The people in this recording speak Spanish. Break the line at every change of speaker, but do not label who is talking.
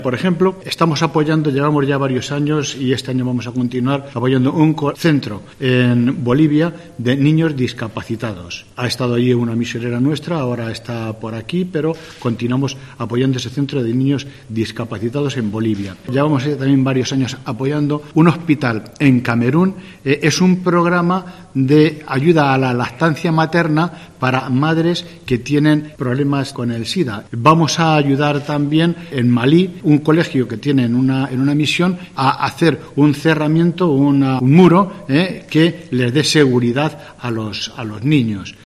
Por ejemplo, llevamos ya varios años y este año vamos a continuar apoyando un centro en Bolivia de niños discapacitados. Ha estado allí una misionera nuestra, ahora está por aquí, pero continuamos apoyando ese centro de niños discapacitados en Bolivia. Llevamos también varios años apoyando un hospital en Camerún. Es un programa de ayuda a la lactancia materna para madres que tienen problemas con el SIDA. Vamos a ayudar también en Malí, un colegio que tiene en una misión, a hacer un cerramiento, un muro que les dé seguridad a los niños.